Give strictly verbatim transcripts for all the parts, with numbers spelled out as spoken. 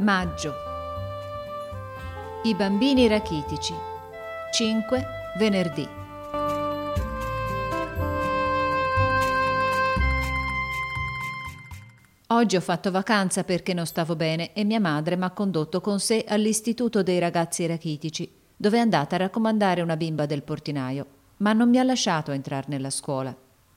Maggio. I bambini rachitici. cinque venerdì. Oggi ho fatto vacanza perché non stavo bene e mia madre mi ha condotto con sé all'istituto dei ragazzi rachitici, dove è andata a raccomandare una bimba del portinaio, ma non mi ha lasciato entrare nella scuola.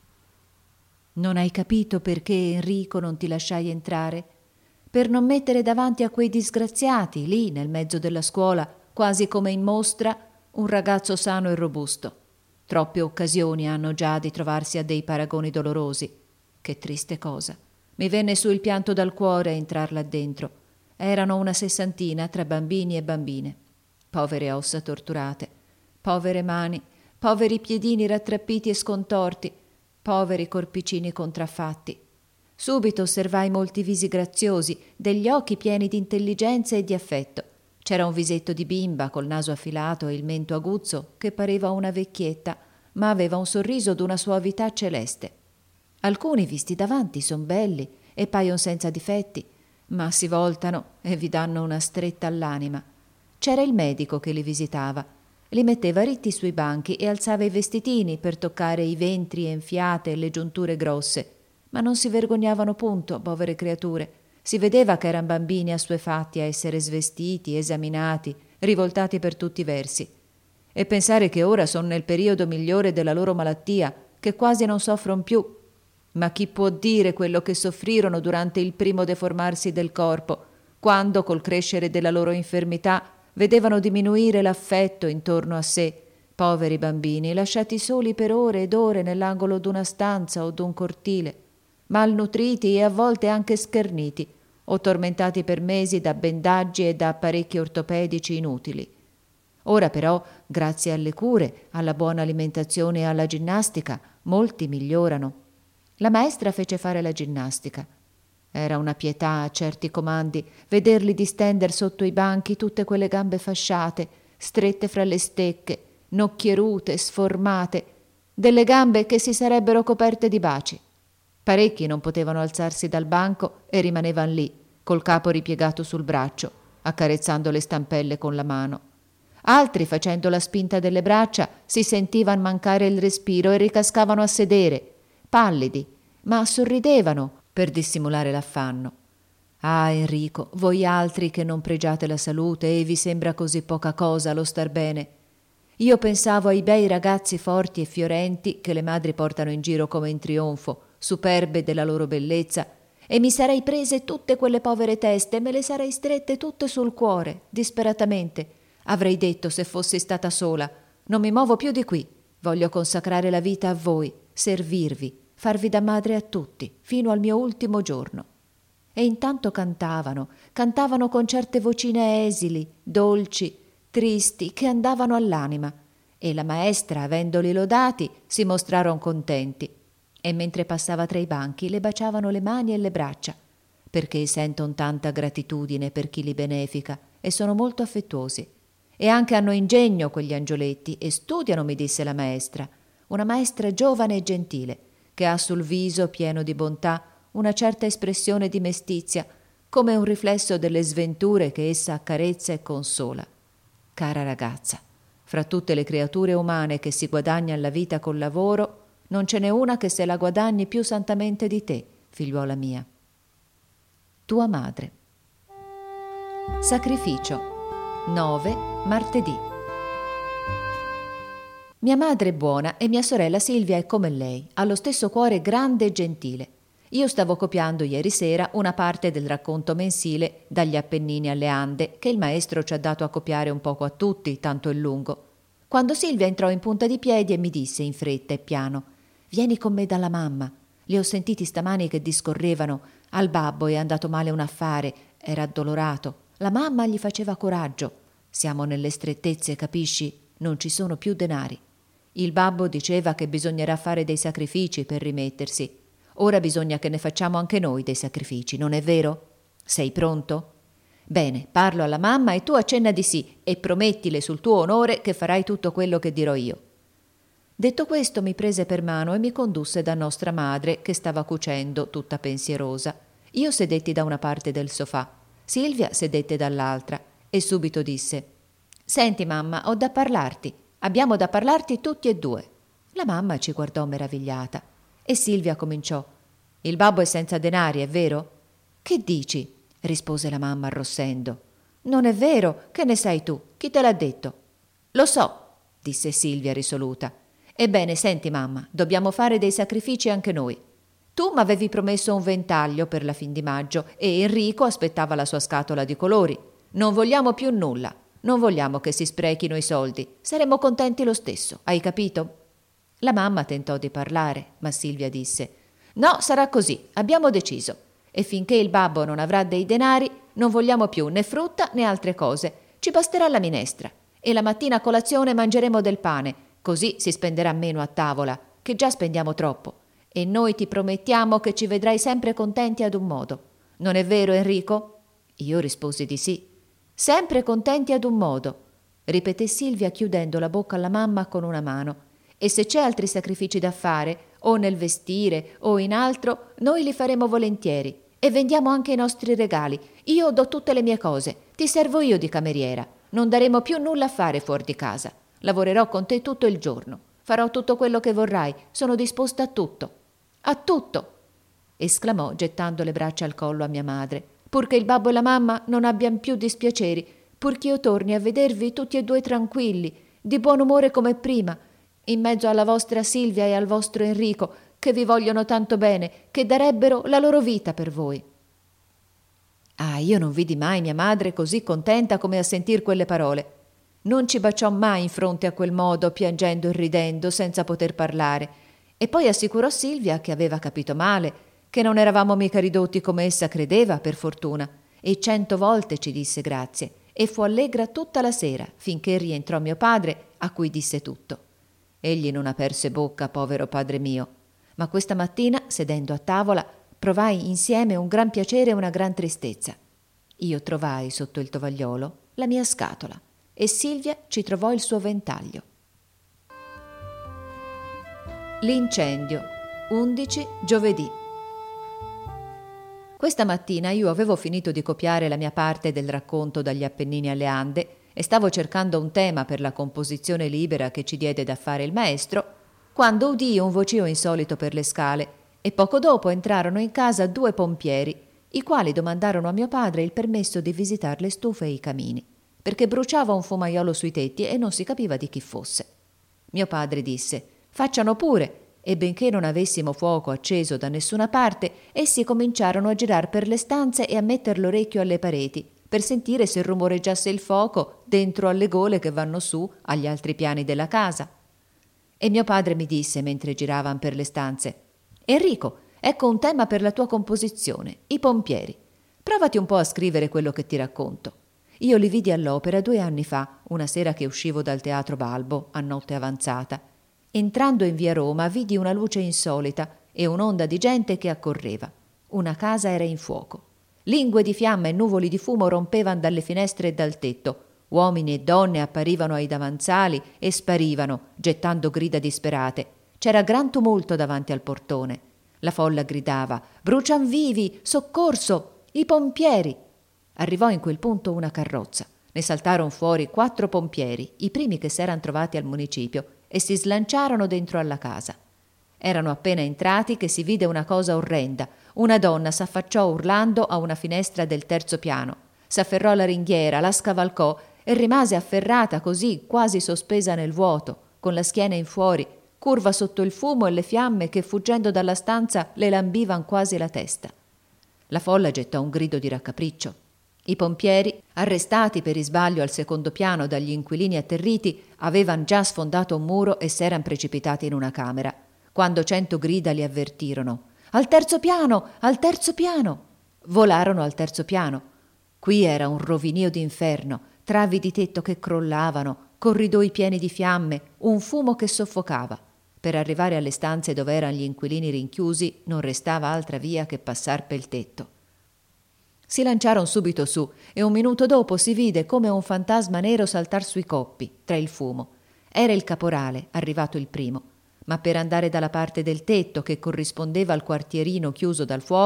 Non hai capito perché, Enrico, non ti lasciai entrare? Per non mettere davanti a quei disgraziati, lì nel mezzo della scuola, quasi come in mostra, un ragazzo sano e robusto. Troppe occasioni hanno già di trovarsi a dei paragoni dolorosi. Che triste cosa. Mi venne su il pianto dal cuore a entrar là dentro. Erano una sessantina tra bambini e bambine. Povere ossa torturate, povere mani, poveri piedini rattrappiti e scontorti, poveri corpicini contraffatti. Subito osservai molti visi graziosi, degli occhi pieni di intelligenza e di affetto. C'era un visetto di bimba col naso affilato e il mento aguzzo che pareva una vecchietta, ma aveva un sorriso d'una suavità celeste. Alcuni visti davanti son belli e paion senza difetti, ma si voltano e vi danno una stretta all'anima. C'era il medico che li visitava. Li metteva ritti sui banchi e alzava i vestitini per toccare i ventri enfiate e le giunture grosse. Ma non si vergognavano punto, povere creature. Si vedeva che eran bambini assuefatti a essere svestiti, esaminati, rivoltati per tutti i versi. E pensare che ora sono nel periodo migliore della loro malattia, che quasi non soffron più. Ma chi può dire quello che soffrirono durante il primo deformarsi del corpo, quando, col crescere della loro infermità, vedevano diminuire l'affetto intorno a sé, poveri bambini, lasciati soli per ore ed ore nell'angolo d'una stanza o d'un cortile, malnutriti e a volte anche scherniti, o tormentati per mesi da bendaggi e da apparecchi ortopedici inutili. Ora però, grazie alle cure, alla buona alimentazione e alla ginnastica, molti migliorano. La maestra fece fare la ginnastica. Era una pietà a certi comandi vederli distender sotto i banchi tutte quelle gambe fasciate, strette fra le stecche, nocchierute, sformate, delle gambe che si sarebbero coperte di baci. Parecchi non potevano alzarsi dal banco e rimanevan lì, col capo ripiegato sul braccio, accarezzando le stampelle con la mano. Altri, facendo la spinta delle braccia, si sentivan mancare il respiro e ricascavano a sedere, pallidi, ma sorridevano per dissimulare l'affanno. Ah, Enrico, voi altri che non pregiate la salute e vi sembra così poca cosa lo star bene. Io pensavo ai bei ragazzi forti e fiorenti che le madri portano in giro come in trionfo, superbe della loro bellezza, e mi sarei prese tutte quelle povere teste e me le sarei strette tutte sul cuore, disperatamente. Avrei detto, se fossi stata sola, non mi muovo più di qui, voglio consacrare la vita a voi, servirvi, farvi da madre a tutti, fino al mio ultimo giorno. E intanto cantavano, cantavano con certe vocine esili, dolci, tristi, che andavano all'anima, e la maestra, avendoli lodati, si mostrarono contenti, e mentre passava tra i banchi le baciavano le mani e le braccia, perché senton tanta gratitudine per chi li benefica e sono molto affettuosi. E anche hanno ingegno quegli angioletti e studiano, mi disse la maestra, una maestra giovane e gentile, che ha sul viso pieno di bontà una certa espressione di mestizia, come un riflesso delle sventure che essa accarezza e consola. Cara ragazza, fra tutte le creature umane che si guadagnan la vita col lavoro, non ce n'è una che se la guadagni più santamente di te, figliuola mia. Tua madre. Sacrificio. nove martedì. Mia madre è buona e mia sorella Silvia è come lei, ha lo stesso cuore grande e gentile. Io stavo copiando ieri sera una parte del racconto mensile Dagli Appennini alle Ande, che il maestro ci ha dato a copiare un poco a tutti, tanto è lungo. Quando Silvia entrò in punta di piedi e mi disse in fretta e piano: «Vieni con me dalla mamma. Li ho sentiti stamani che discorrevano. Al babbo è andato male un affare, era addolorato. La mamma gli faceva coraggio. Siamo nelle strettezze, capisci? Non ci sono più denari. Il babbo diceva che bisognerà fare dei sacrifici per rimettersi. Ora bisogna che ne facciamo anche noi dei sacrifici, non è vero? Sei pronto? Bene, parlo alla mamma e tu accenna di sì e promettile sul tuo onore che farai tutto quello che dirò io». Detto questo mi prese per mano e mi condusse da nostra madre, che stava cucendo, tutta pensierosa. Io sedetti da una parte del sofà. Silvia sedette dall'altra e subito disse: «Senti mamma, ho da parlarti. Abbiamo da parlarti tutti e due». La mamma ci guardò meravigliata e Silvia cominciò: «Il babbo è senza denari, è vero?» «Che dici?» rispose la mamma arrossendo. «Non è vero, che ne sai tu? Chi te l'ha detto?» «Lo so», disse Silvia risoluta. «Ebbene, senti mamma, dobbiamo fare dei sacrifici anche noi. Tu m'avevi promesso un ventaglio per la fin di maggio e Enrico aspettava la sua scatola di colori. Non vogliamo più nulla, non vogliamo che si sprechino i soldi, saremo contenti lo stesso, hai capito?» La mamma tentò di parlare, ma Silvia disse: «No, sarà così, abbiamo deciso. E finché il babbo non avrà dei denari, non vogliamo più né frutta né altre cose. Ci basterà la minestra. E la mattina a colazione mangeremo del pane, così si spenderà meno a tavola, che già spendiamo troppo. E noi ti promettiamo che ci vedrai sempre contenti ad un modo. Non è vero, Enrico?» Io risposi di sì. «Sempre contenti ad un modo», ripeté Silvia chiudendo la bocca alla mamma con una mano. «E se c'è altri sacrifici da fare, o nel vestire o in altro, noi li faremo volentieri. E vendiamo anche i nostri regali. Io do tutte le mie cose. Ti servo io di cameriera. Non daremo più nulla a fare fuori di casa. Lavorerò con te tutto il giorno. Farò tutto quello che vorrai. Sono disposta a tutto. A tutto!» esclamò gettando le braccia al collo a mia madre. «Purché il babbo e la mamma non abbiano più dispiaceri, purché io torni a vedervi tutti e due tranquilli, di buon umore come prima, in mezzo alla vostra Silvia e al vostro Enrico, che vi vogliono tanto bene, che darebbero la loro vita per voi». Ah, io non vidi mai mia madre così contenta come a sentir quelle parole. Non ci baciò mai in fronte a quel modo, piangendo e ridendo, senza poter parlare. E poi assicurò Silvia che aveva capito male, che non eravamo mica ridotti come essa credeva, per fortuna, e cento volte ci disse grazie, e fu allegra tutta la sera, finché rientrò mio padre, a cui disse tutto. Egli non aperse bocca, povero padre mio, ma questa mattina, sedendo a tavola, provai insieme un gran piacere e una gran tristezza. Io trovai sotto il tovagliolo la mia scatola e Silvia ci trovò il suo ventaglio. L'incendio. undici giovedì. Questa mattina io avevo finito di copiare la mia parte del racconto dagli Appennini alle Ande e stavo cercando un tema per la composizione libera che ci diede da fare il maestro, quando udii un vocio insolito per le scale e poco dopo entrarono in casa due pompieri, i quali domandarono a mio padre il permesso di visitar le stufe e i camini, perché bruciava un fumaiolo sui tetti e non si capiva di chi fosse. Mio padre disse: «Facciano pure», e benché non avessimo fuoco acceso da nessuna parte, essi cominciarono a girar per le stanze e a metter l'orecchio alle pareti, per sentire se rumoreggiasse il fuoco dentro alle gole che vanno su agli altri piani della casa. E mio padre mi disse, mentre giravan per le stanze: «Enrico, ecco un tema per la tua composizione, i pompieri. Provati un po' a scrivere quello che ti racconto. Io li vidi all'opera due anni fa, una sera che uscivo dal Teatro Balbo, a notte avanzata. Entrando in via Roma vidi una luce insolita e un'onda di gente che accorreva. Una casa era in fuoco. Lingue di fiamma e nuvoli di fumo rompevano dalle finestre e dal tetto. Uomini e donne apparivano ai davanzali e sparivano, gettando grida disperate. C'era gran tumulto davanti al portone. La folla gridava: «Brucian vivi! Soccorso! I pompieri!» Arrivò in quel punto una carrozza. Ne saltarono fuori quattro pompieri, i primi che s'eran trovati al municipio, e si slanciarono dentro alla casa. Erano appena entrati che si vide una cosa orrenda. Una donna s'affacciò urlando a una finestra del terzo piano, s'afferrò alla ringhiera, la scavalcò e rimase afferrata così, quasi sospesa nel vuoto, con la schiena in fuori, curva sotto il fumo e le fiamme che, fuggendo dalla stanza, le lambivan quasi la testa. La folla gettò un grido di raccapriccio. I pompieri, arrestati per isbaglio al secondo piano dagli inquilini atterriti, avevan già sfondato un muro e s'eran precipitati in una camera, quando cento grida li avvertirono: «Al terzo piano! Al terzo piano!» Volarono al terzo piano. Qui era un rovinio d'inferno, travi di tetto che crollavano, corridoi pieni di fiamme, un fumo che soffocava. Per arrivare alle stanze dove erano gli inquilini rinchiusi non restava altra via che passar pel tetto. Si lanciarono subito su e un minuto dopo si vide come un fantasma nero saltar sui coppi, tra il fumo. Era il caporale, arrivato il primo, ma per andare dalla parte del tetto che corrispondeva al quartierino chiuso dal fuoco,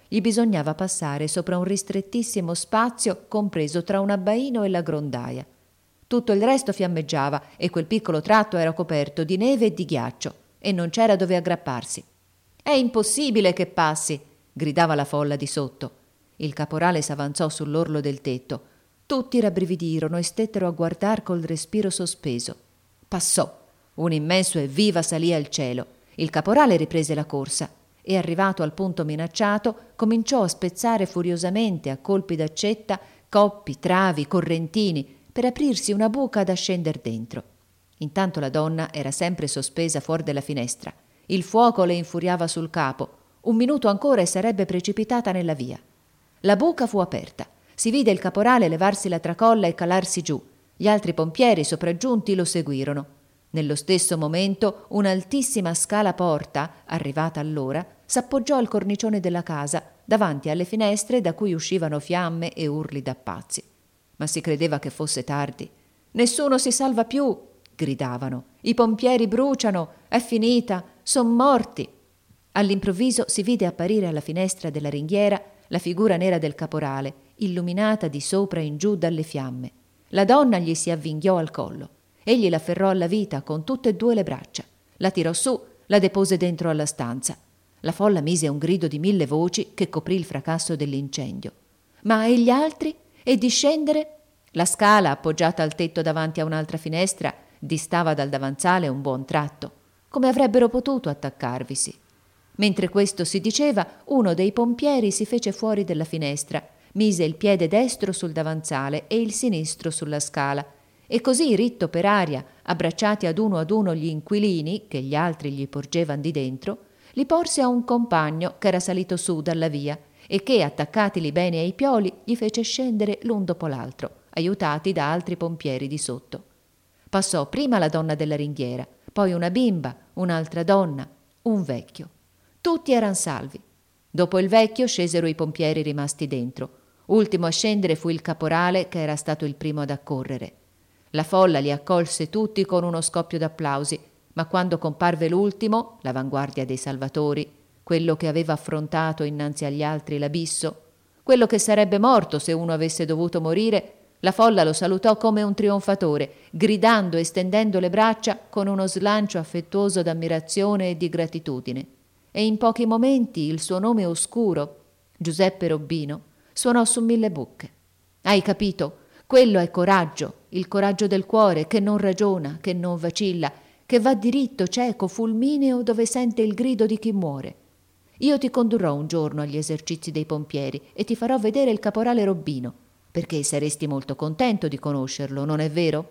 gli bisognava passare sopra un ristrettissimo spazio compreso tra un abbaino e la grondaia. Tutto il resto fiammeggiava e quel piccolo tratto era coperto di neve e di ghiaccio e non c'era dove aggrapparsi. «È impossibile che passi!» gridava la folla di sotto. Il caporale s'avanzò sull'orlo del tetto. Tutti rabbrividirono e stettero a guardar col respiro sospeso. Passò. Un immenso evviva salì al cielo. Il caporale riprese la corsa e, arrivato al punto minacciato, cominciò a spezzare furiosamente a colpi d'accetta coppi, travi, correntini, per aprirsi una buca da scender dentro. Intanto la donna era sempre sospesa fuori della finestra. Il fuoco le infuriava sul capo. Un minuto ancora e sarebbe precipitata nella via. La buca fu aperta. Si vide il caporale levarsi la tracolla e calarsi giù. Gli altri pompieri sopraggiunti lo seguirono. Nello stesso momento un'altissima scala porta, arrivata allora, s'appoggiò al cornicione della casa, davanti alle finestre da cui uscivano fiamme e urli da pazzi. Ma si credeva che fosse tardi. «Nessuno si salva più!» gridavano. «I pompieri bruciano! È finita! Son morti!» All'improvviso si vide apparire alla finestra della ringhiera la figura nera del caporale, illuminata di sopra in giù dalle fiamme. La donna gli si avvinghiò al collo. Egli l'afferrò alla vita con tutte e due le braccia. La tirò su, la depose dentro alla stanza. La folla mise un grido di mille voci che coprì il fracasso dell'incendio. Ma e gli altri? E di scendere? La scala, appoggiata al tetto davanti a un'altra finestra, distava dal davanzale un buon tratto. Come avrebbero potuto attaccarvisi? Mentre questo si diceva, uno dei pompieri si fece fuori della finestra, mise il piede destro sul davanzale e il sinistro sulla scala, e così, ritto per aria, abbracciati ad uno ad uno gli inquilini, che gli altri gli porgevan di dentro, li porse a un compagno che era salito su dalla via e che, attaccatili bene ai pioli, gli fece scendere l'un dopo l'altro, aiutati da altri pompieri di sotto. Passò prima la donna della ringhiera, poi una bimba, un'altra donna, un vecchio. Tutti eran salvi. Dopo il vecchio scesero i pompieri rimasti dentro. Ultimo a scendere fu il caporale, che era stato il primo ad accorrere. La folla li accolse tutti con uno scoppio d'applausi, ma quando comparve l'ultimo, l'avanguardia dei salvatori, quello che aveva affrontato innanzi agli altri l'abisso, quello che sarebbe morto se uno avesse dovuto morire, la folla lo salutò come un trionfatore, gridando e stendendo le braccia con uno slancio affettuoso d'ammirazione e di gratitudine. E in pochi momenti il suo nome oscuro, Giuseppe Robbino, suonò su mille bocche. Hai capito? Quello è coraggio, il coraggio del cuore che non ragiona, che non vacilla, che va diritto, cieco, fulmineo dove sente il grido di chi muore. Io ti condurrò un giorno agli esercizi dei pompieri e ti farò vedere il caporale Robbino, perché saresti molto contento di conoscerlo, non è vero?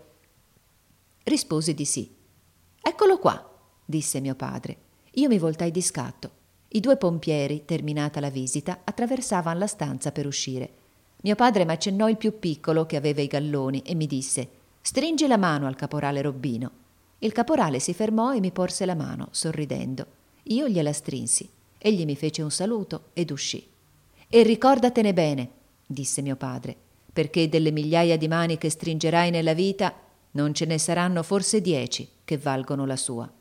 Risposi di sì. Eccolo qua, disse mio padre. Io mi voltai di scatto. I due pompieri, terminata la visita, attraversavano la stanza per uscire. Mio padre m'accennò il più piccolo che aveva i galloni e mi disse: «Stringi la mano al caporale Robbino». Il caporale si fermò e mi porse la mano, sorridendo. Io gliela strinsi. Egli mi fece un saluto ed uscì. «E ricordatene bene», disse mio padre, «perché delle migliaia di mani che stringerai nella vita non ce ne saranno forse dieci che valgono la sua».